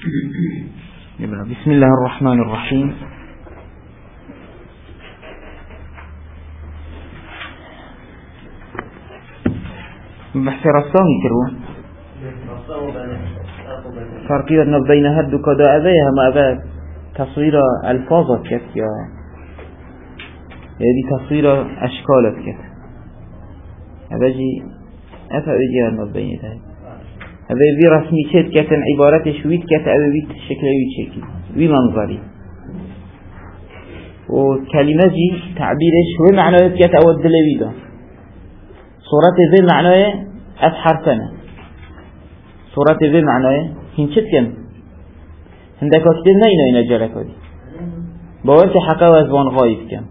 بسم الله الرحمن الرحيم. بحث رسامي كرو فرقية بين هد كدا أبيها ما أبا تصوير ألفاظك كت يا دي تصوير أشكالك كت أبجي أفأجي هد بين ده أبي بي رسمي شد كتن عبارة شويت كت أبي بيت شكلي شكل وي منظري وكلمة جي تعبيرش هو معناه كت أود لبيدا صورة ذي معناه أفحرتنا صورة ذي معناه هنشت كن هندك كتير نينا جالك هذي باورك حقا وزبان غايب كن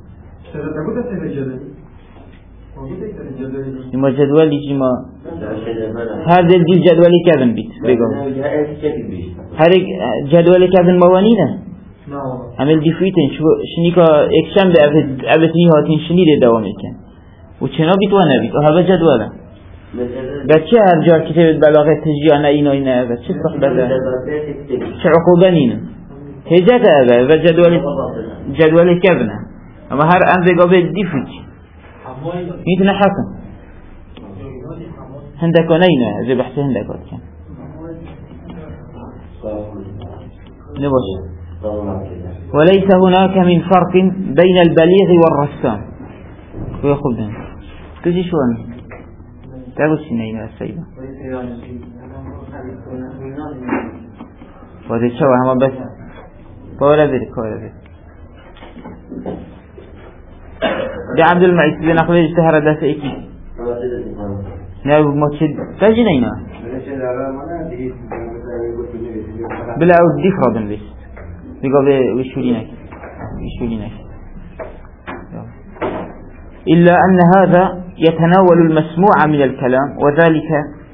إما جدولي جما هذا الجيل جدولي كذن بيت بيقول هذا جدولي كذن موانينه عمل ديفويتن شنيكا اكشن بأبتني هاتين شنيد دوامي كن وچنا بيت وانا بيت وهذا جدوله بچه هر جا كتاب بلاغه تجزیه نه اینا اینه و چه صحبته چه عقوبه نینه هجته اوه و جدول کبنه اما هر امزه قابل دیفوچ میتونه حکم هندکانه اینه زي بحث هندکات کن نباش وليس هناك من فرق بين البليغ والرسام ويقول بين كذي شوان تابوس نينا السيدة وهذا شو هم بس ولا ذلك ده عبد المعيس بن أخوي اشتهر ده سيكي نابو ماتشد تاجي نينا بلا أود ديفرادن بس بيقول ويشولينك إلا أن هذا يتناول المسموع من الكلام وذلك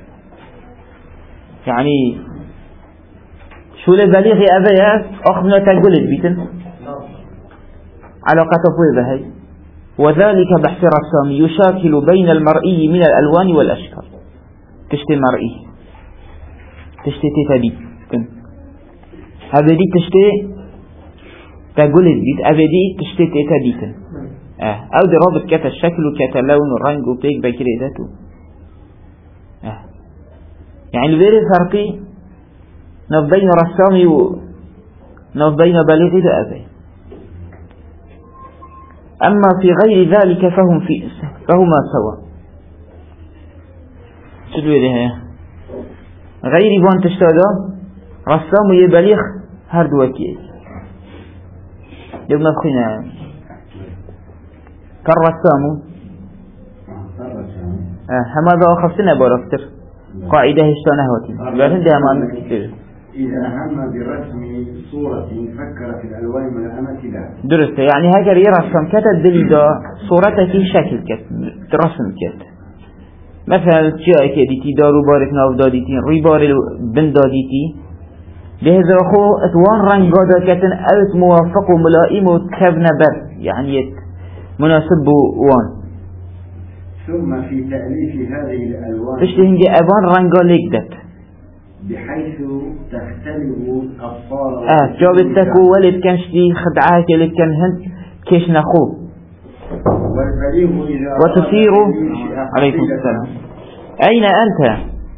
يعني شو لبليغ أبيات أخذنا تقول البيتن علاقة طويلة هاي وذلك بحث رسامي يشاكل بين المرئي من الألوان والأشكال تشتي مرئي تشتي تتبيت هذا دي تشتي تقول البيت أبدي تشتي تتبيت أو دي رابط كتا الشكل وكتا اللون والرنج وبيك بكري ذاته يعني الغير فرقي نبين رسامي ونبين بليغي ذا أما في غير ذلك فهما سوا شدوا لها غير بان تشتادا رسام ويبليغ هر دوكي يبنى بخينا كالرسام هذا أخذنا باركتر قاعدة هشتانه هاتين لكن ده ما كتير إذا هم برسم صورة فكر في الألوان ملائمة لا درسته يعني هاجر يرسم كتب دليدا صورته في شكل كت رسم كت مثلا جاء كديتي دارو بارك ناف داديتي ريبار بن داديتي لهذا أخو أتوان رنگ قادا كتن ألت موافق وملائم وتكبنا بر يعني مناسب وان ثم في تأليف هذه الألوان تشتهنجي أبان رنگا ليك بحيث تختلف أبصار جابت تكو ولد كان شدي خدعاك اللي كان هند كيش نخو والبليغ إذا وتثير عليكم السلام أين أنت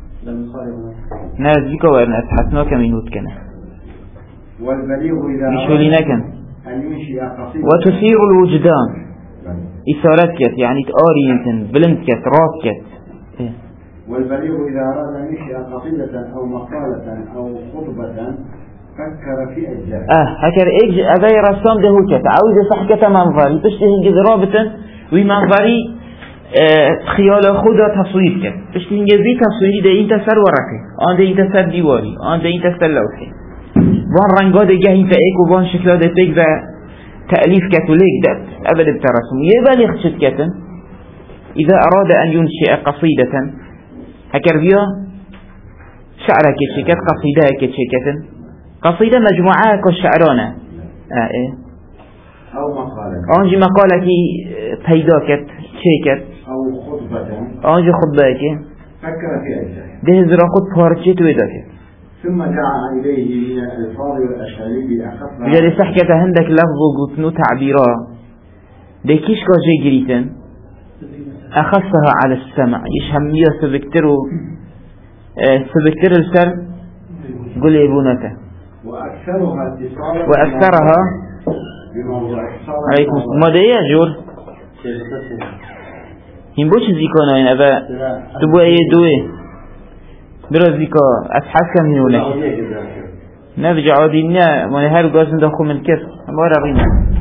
نازلك وأنا أتحسنوك من هدكنا والبليغ إذا بشولينك أن ينشئ قصيدة وتثير الوجدان إثارتك يعني تآري يمكن بلندك راسك والبليغ إذا أراد أن ينشئ قصيدة أو مقالة أو خطبة فكر في أجزاء هكذا أبي رسام ده هو كت عاوز صحكة منظري تشتهي رابطا ومنظري خيال خدا تصوير كت تشتهي ذي تصويري ده انت سر ورقه آن ده انت سر ديواري آن ده انت سر لوحي وان رنگا ده جه انت ايك وان شكلا ده بيك و تأليف كتوليك ده أبدا الترسم يبالغ شد كتن إذا أراد أن ينشئ قصيدة هكذا بيا شعرها كتشكت قصيدة كتشكت قصيدة مجموعة كالشعرانة إيه أو مقالة أنجي مقالة كي بيداكت شيكت أو خطبة أنجي خطبة كي فكر في أجزاء ده زرا خد بارچه توي داكت ثم دعا إليه من الألفاظ والأساليب أخفها. بجد سحكة عندك لفظ وقتنو تعبيرا دي كيش كاجي جريتن أخفها على السمع يشهمية سبكترو سبكتر السر قل إبونته وأكثرها عليكم ما ده يا جور هم بوش زيكونا يعني أبا تبوا أي دوي برا زيكا أصحاب كم هنولك نرجع عادينا ما هر جازن دخو من كف ما رغينا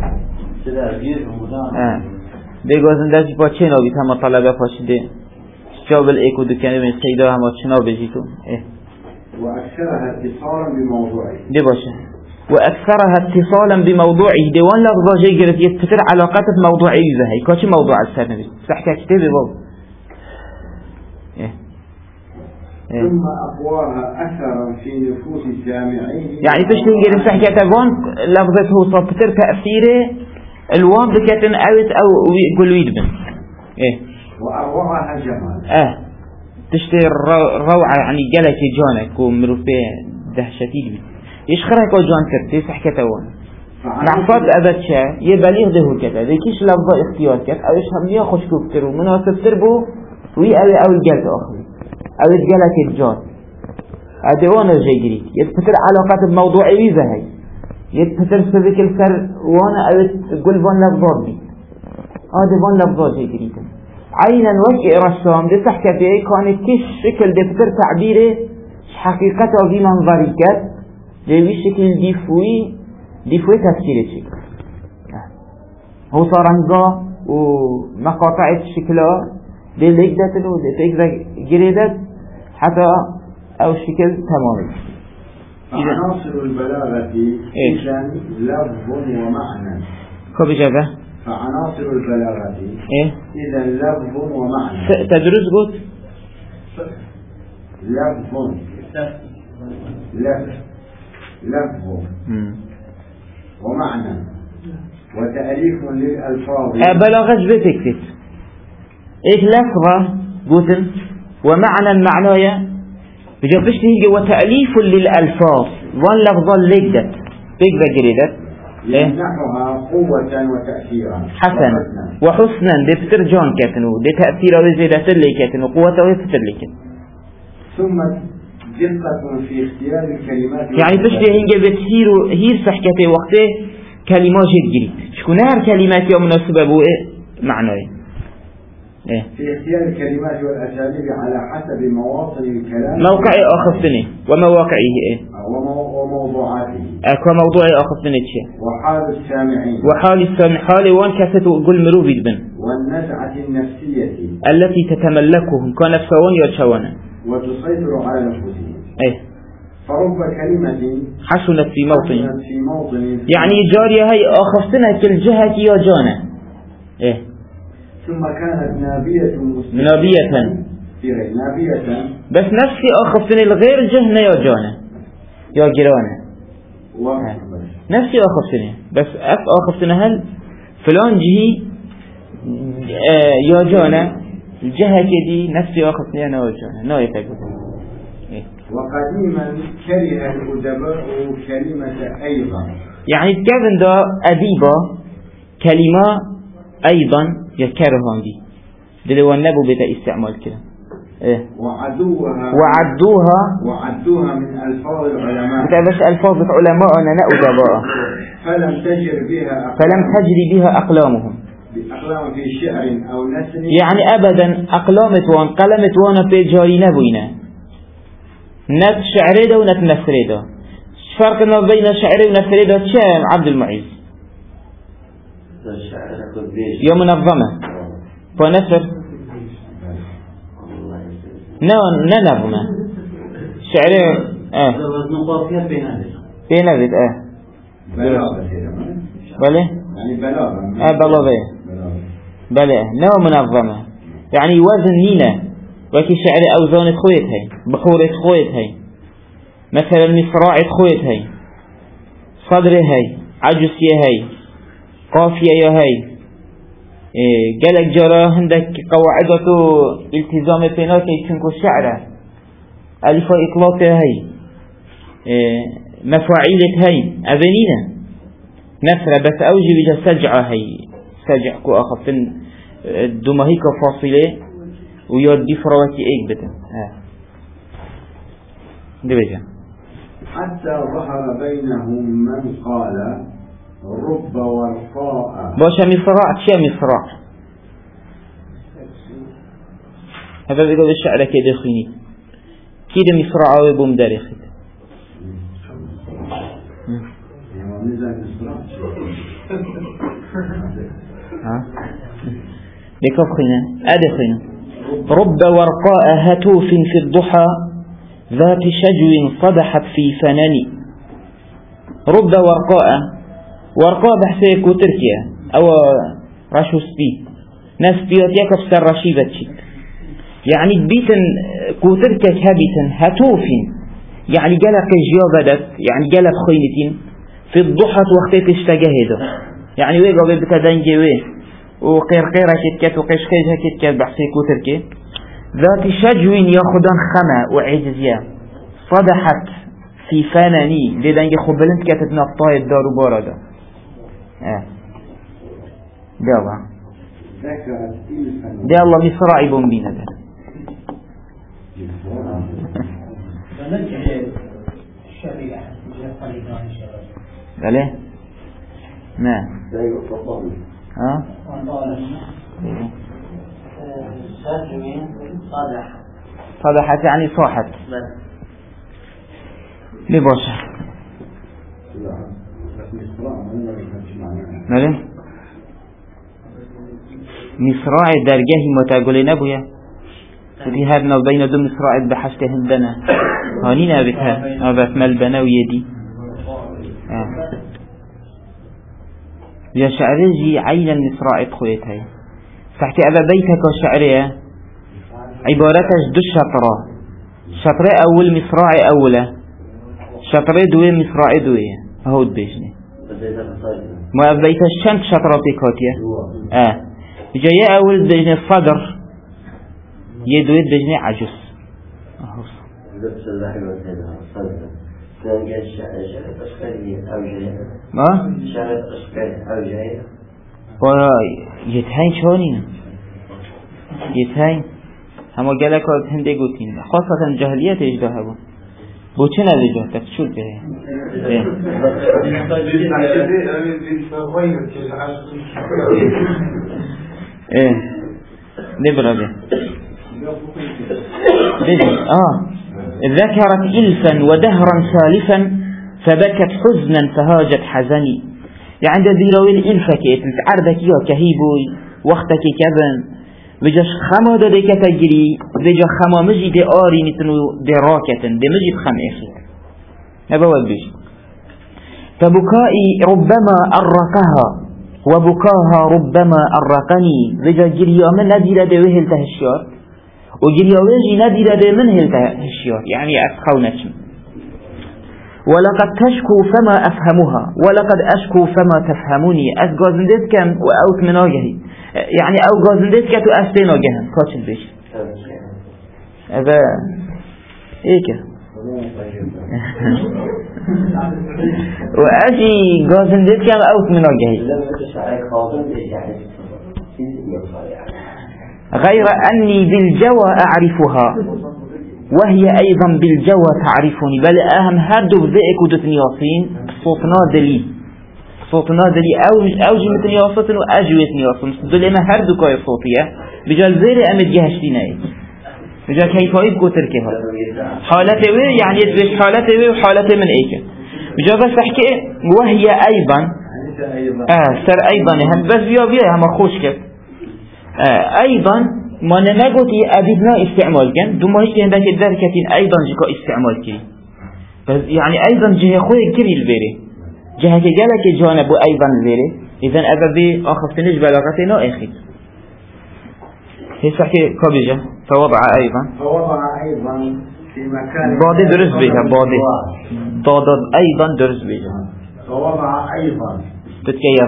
ده جازن داشت با چه نابید هم طلبه پاشده جاب الإيكو دكانه من سيدا هم وشنا بجيتو إيه وأكثرها اتصالا بموضوعه دي باشا وأكثرها اتصالا بموضوعه دي وان لفظة جاي قرأت يتفتر علاقات بموضوعه زهي كاتش موضوع السنة سحكا كتابي باب إيه ثم أقواها أثرا في نفوس السامعين يعني تشتين قرأت سحكا تبان لفظته صبتر تأثيره الوان بكاتن أوت أو قلو يدبن إيه وأروعها جمال تشتري روعة يعني جلك جانك ومروفي دهشتي بي يشخرك وجان كرت يسح كتوان نحفظ أبد شيء يبليغ ده كذا ذيكيش لفظة اختيار كذا أو يشهم ليه خوش كفتر ومناسب تربو وي أو الجلد آخر أو الجلك الجان أدوان الجيري يتفتر علاقات بموضوع ويزا هاي يتفتر سبك السر وانا أو تقول بان لفظات بي هذا بان لفظات جيري عينا وجه رسام دي تحكي فيه كانت كيش شكل دفتر تعبيره حقيقته في منظري كات دي شكل ديفوي تفسيره شكل هو صارنقا ومقاطع الشكلة دي ليكدت له دي تيكذا جريدت حتى او شكل تمامي عناصر البلاغة إذن لفظ ومعنى كيف جابه فعناصر البلاغة إذا لفظ ومعنى تدرس قلت لفظ ومعنى وتأليف للألفاظ بلاغة بتكتب إيش لفظة قلت ومعنى المعنى بجابش تيجي وتأليف للألفاظ وان لفظة لقدت بيقدر جريدت يمنحها قوة وتأثيرا حسنا وحسنا دي بتر جان كاتنو دي تأثيرا وزيادة اللي كاتنو قوة ويفتر اللي كاتنو ثم دقة في اختيار الكلمات يعني تشتي هنجي بتسيرو هير صحكتي وقته كلمات جد جريد شكون هر كلمات يوم مناسبة بو معنوي في اختيار الكلمات والأساليب على حسب مواطن الكلام موقعي أخذتني ومواقعه وموضوعاته كموضوعي أخذتني وحال السامع حالي وان كاسته قل مروبي بن والنزعة النفسية التي تتملكهم كنفسون يرشون وتسيطر على نفسهم فرب كلمة حسنت في موطن يعني جارية هاي أخذتنا كل جهة يا جانا ثم كانت نابية بس نفسي أخذتني الغير جهنة يا جانا يا جيرانه نفسي أخذتني بس أخذتني هل فلان جهي يا جانا الجهة كدي نفسي أخذتني أنا وجانا نايف أقول وقديما كره الأدباء كلمة أيضا يعني كذن دا أديبا كلمة أيضا يكرهون دي دلو النبو بدا استعمال كده وعدوها من ألفاظ العلماء بس ألفاظ العلماء أنا أدباء فلم تجري بها أقلامهم في شعر أو نثر يعني أبدا أقلامت وان قلمت وانا في جاري نبوينا نت شعري ده ونت نثري ده فرقنا بين شعري ونثري ده شام عبد المعيز يا منظمة فنثر نظمة شعري بينابت بله يعني بلاغة بله نوع منظمة يعني وزن نينا وكي شعري أوزان خويت هاي بحورة خويت هاي مثلا مصراع خويت هاي صدر هاي عجسية هاي قافية يا هاي قالك جرى عندك قواعدته التزام بيناتي تنكو الشعر ألف إطلاق هاي مفاعيلة هاي أبنينا نفرة بس أوجي بجا سجعة هاي سجع كو أخفتن دمهيك فاصلة ويودي فرواتي إيك بدا دي بجا حتى ظهر بينهم من قال رب ورقاء باشا مصراع شا مصراع هذا بيقول الشعر كده خيني كده مصراع ويبوم داري خيد لكف خينا أدخينا رب ورقاء هتوف في الضحى ذات شجو صدحت في فناني رب ورقاء بحسيك وتركيا أو رشو سبي ناس بيوتيك بسر رشيبة شيك يعني بيتن كوتركة هابتن هتوفين يعني جلق جيابدت يعني جلق خينتين في الضحى وقتك اشتجهده يعني ويقع بتدنجي ويه وقيرقيرة كتكت وقشقيجها كتكت بحسي كوتركة ذات شجو ياخدان خما وعجزيا صدحت في فناني لدنجي خبلنت كتت نفطاي الدار بارده دابا ده الله مصراعي بومبينا ده بله ما صدحت يعني صاحت لباشا بله مصراعي درجه متاقل نبويا ودي هرنا بين دو مصراعي بحشت هندنا هانينا بتها أبت ملبنا ويدي يا شعريجي عين المصراعي تخويتها تحكي أبا بيتك وشعرية عبارتش دو شطرة أول مصراعي أولى شطرة دوي مصراعي دوي هود بيجني ما بيتش شنت شطرة بيكاتيا جاي أول بيجني الصدر يدوي بيجني عجز ما يتهين شونين يتهين هما قالك هندي قوتين خاصة الجاهلية يجدها بو بوچنا لجهتك شو البيه ايه نبرا به ذكرت إلفا ودهرا سالفا فبكت حزنا فهاجت حزني يعني ذيروين إلفا كيت عردك يا كهيبوي وقتك كذن بجاش خما داده كتجري بجا خما مجي دي آري نتنو دي راكتن دي مجي بخم إخي نبوال بيش فبكائي ربما أرقها وبكاها ربما أرقني بجا جريا من ندير دي وهل تهشيار وجريا ويجي ندير دي من هل تهشيار يعني أسخونتش ولقد تشكو فما أفهمها ولقد أشكو فما تفهموني أسقازندت كم وأوت من آجهي يعني أو قازندت كتو أستين آجهن كاتش البيش هذا إيكا وأجي قازندت كم أوت من آجهي غير أني بالجوى أعرفها وهي أيضا بالجوى تعرفني بل أهم هردو بذئك ودتني ياصين صوتنا دلي أوجي مثل ياصتن وأجويتني ياصن دل إما هردو كاي صوتية بجال زير أمد جهشتيني بجال كيفايد قوتر كيها حالته وي يعني يدبش حالته وي وحالته من إيكا بجال بس أحكي وهي أيضا سر أيضا هم بس بيا هم خوش كت أيضا ما نقولي أبينا استعمال كن دوما هيك عندك الذركتين أيضا جكا استعمال كري بس يعني أيضا جه خوي كري البيري جه كجالك جانب أيضا البيري إذا أبى أخفتنيش بلاغتنا أخي هي صحيح كبيجة فوضع أيضا في مكان بعد درس بيها بعد أيضا درس بيها فوضع أيضا تتكيف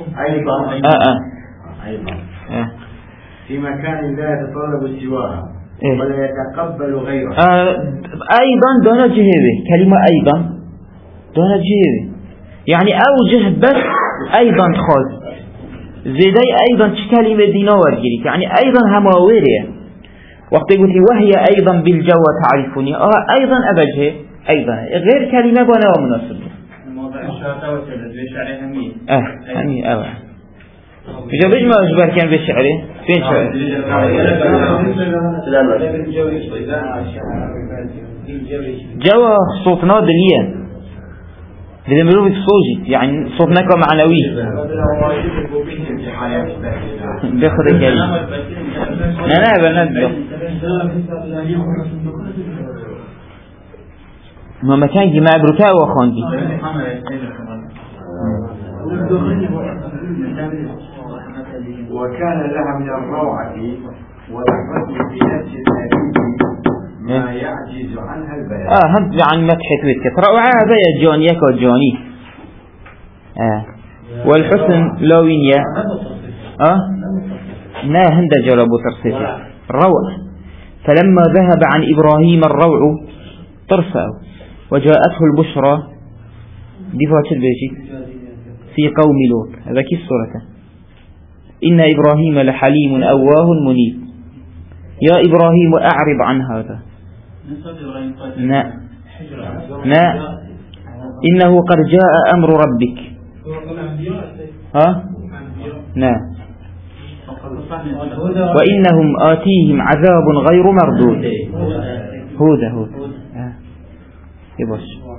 أيضا في مكان لا يتطلب سواها ولا يتقبل غيره. أيضا دون جهبه، كلمة أيضا دون جهبه يعني أوجه بس أيضا خاص زيدي أيضا كلمة دينا ورجريك يعني أيضا هماورية وقت قلت وهي أيضا بالجو تعرفني أيضا أبجه أيضا غير كلمة بنا ومناسب الموضع الشاطئ وسلد بشعره همي همي بجا ما أجبر كان بشعره فين شعره جوا صوتنا دليا بدنا نروح صوجي يعني صوتنا كمعنوي بياخد الكلمة لا بنبدأ ما كان جماع بركاء وخاندي وكان لها من الروعة والحسن في نفس النبي ما يعجز عنها البيان. هم عن مدح تويتك روعة هذا يا جونيك وجوني والحسن لوينيا ما هند جربوا ترصيفه روع. فلما ذهب عن إبراهيم الروع ترفع وجاءته البشرى دفعت البيجي في قوم لوط. هذا كيف السورة إن إبراهيم لحليم أواه منيب. يا إبراهيم أعرض عن هذا لا إنه قد جاء أمر ربك لا وإنهم آتيهم عذاب غير مردود. هود يبص.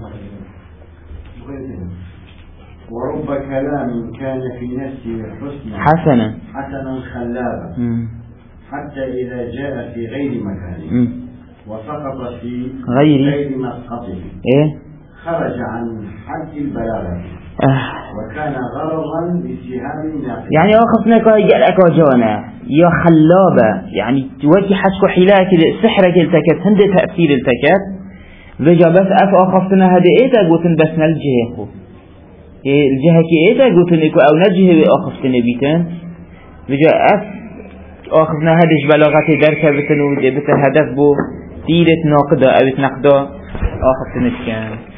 ورب كلام كان في نفسه حسنا خلابا حتى إذا جاء في غير مكانه وسقط في غير مسقطه خرج عن حد البلاغة وكان غرضا بسهام ناقص. يعني أخذنا كأجلك وجونا يا خلابة يعني توجه حسك حلاك السحرك التكت هند تأثير التكت رجع بس أخذنا هذا إيه قلتن بسنا الجهة الجهة كي إيه قلتن إكو أو نجه أخذنا بيتن رجع أخذنا هذه بلاغات دركة بتنو هدف بو ديرة ناقدة أو تنقدة أخذنا كان